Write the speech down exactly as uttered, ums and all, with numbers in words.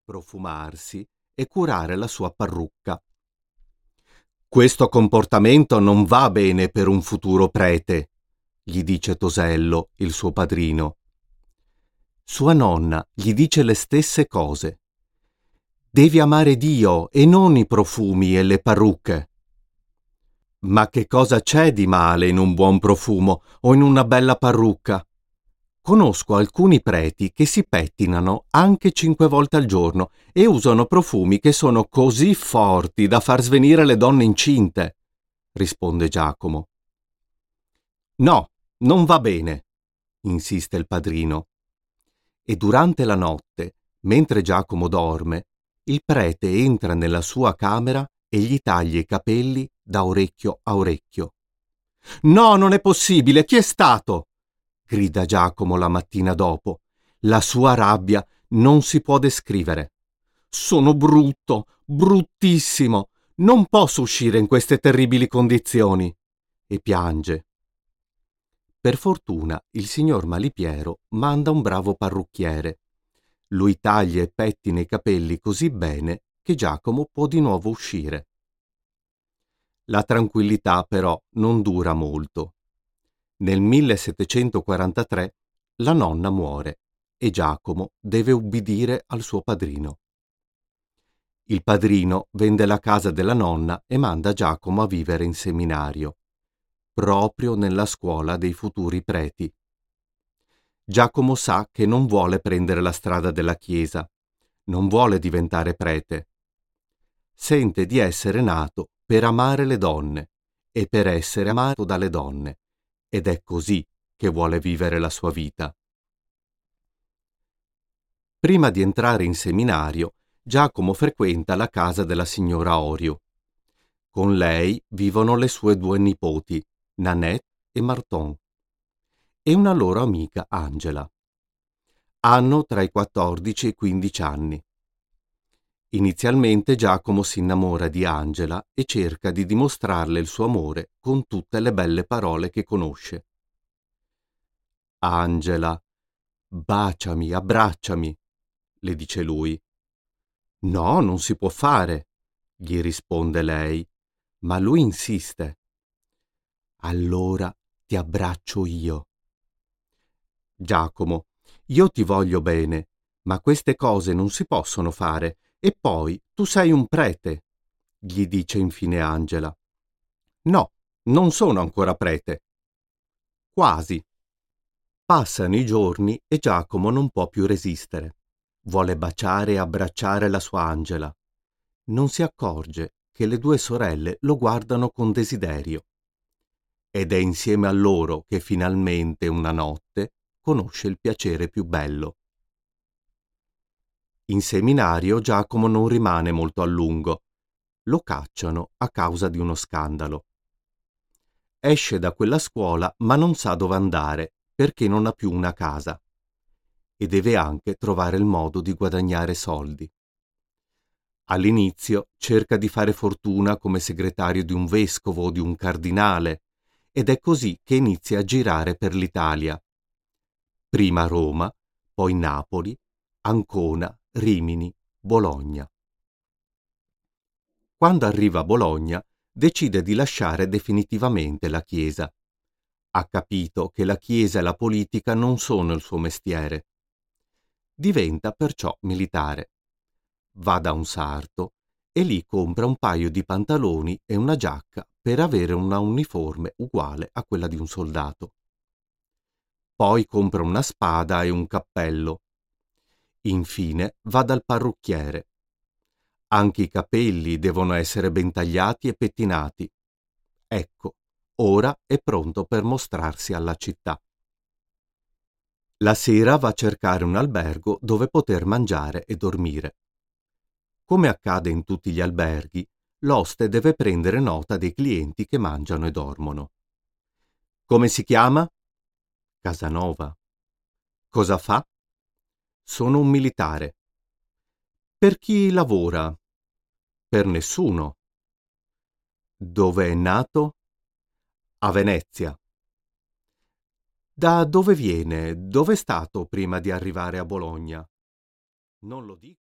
profumarsi e curare la sua parrucca. «Questo comportamento non va bene per un futuro prete», gli dice Tosello, il suo padrino. Sua nonna gli dice le stesse cose. «Devi amare Dio e non i profumi e le parrucche». «Ma che cosa c'è di male in un buon profumo o in una bella parrucca? Conosco alcuni preti che si pettinano anche cinque volte al giorno e usano profumi che sono così forti da far svenire le donne incinte», risponde Giacomo. «No, non va bene», insiste il padrino. E durante la notte, mentre Giacomo dorme, il prete entra nella sua camera e gli taglia i capelli da orecchio a orecchio. «No, non è possibile! Chi è stato?» grida Giacomo la mattina dopo. La sua rabbia non si può descrivere. «Sono brutto, bruttissimo! Non posso uscire in queste terribili condizioni!» e piange. Per fortuna il signor Malipiero manda un bravo parrucchiere. Lui taglia e pettina i capelli così bene che Giacomo può di nuovo uscire. La tranquillità però non dura molto. Nel millesettecentoquarantatré la nonna muore e Giacomo deve ubbidire al suo padrino. Il padrino vende la casa della nonna e manda Giacomo a vivere in seminario, proprio nella scuola dei futuri preti. Giacomo sa che non vuole prendere la strada della Chiesa, non vuole diventare prete. Sente di essere nato per amare le donne e per essere amato dalle donne, ed è così che vuole vivere la sua vita. Prima di entrare in seminario, Giacomo frequenta la casa della signora Orio. Con lei vivono le sue due nipoti, Nanette e Marton, e una loro amica Angela. Hanno tra i quattordici e i quindici anni. Inizialmente Giacomo si innamora di Angela e cerca di dimostrarle il suo amore con tutte le belle parole che conosce. «Angela, baciami, abbracciami», le dice lui. «No, non si può fare», gli risponde lei, ma lui insiste. «Allora ti abbraccio io». «Giacomo, io ti voglio bene, ma queste cose non si possono fare, e poi tu sei un prete», gli dice infine Angela. «No, non sono ancora prete». «Quasi». Passano i giorni e Giacomo non può più resistere. Vuole baciare e abbracciare la sua Angela. Non si accorge che le due sorelle lo guardano con desiderio. Ed è insieme a loro che finalmente una notte conosce il piacere più bello. In seminario Giacomo non rimane molto a lungo. Lo cacciano a causa di uno scandalo. Esce da quella scuola ma non sa dove andare perché non ha più una casa e deve anche trovare il modo di guadagnare soldi. All'inizio cerca di fare fortuna come segretario di un vescovo o di un cardinale ed è così che inizia a girare per l'Italia. Prima Roma, poi Napoli, Ancona, Rimini, Bologna. Quando arriva a Bologna decide di lasciare definitivamente la Chiesa. Ha capito che la Chiesa e la politica non sono il suo mestiere. Diventa perciò militare. Va da un sarto e lì compra un paio di pantaloni e una giacca per avere una uniforme uguale a quella di un soldato. Poi compra una spada e un cappello. Infine va dal parrucchiere. Anche i capelli devono essere ben tagliati e pettinati. Ecco, ora è pronto per mostrarsi alla città. La sera va a cercare un albergo dove poter mangiare e dormire. Come accade in tutti gli alberghi, l'oste deve prendere nota dei clienti che mangiano e dormono. «Come si chiama?» «Casanova». «Cosa fa?» «Sono un militare». «Per chi lavora?» «Per nessuno». «Dove è nato?» «A Venezia». «Da dove viene? Dove è stato prima di arrivare a Bologna?» «Non lo dico».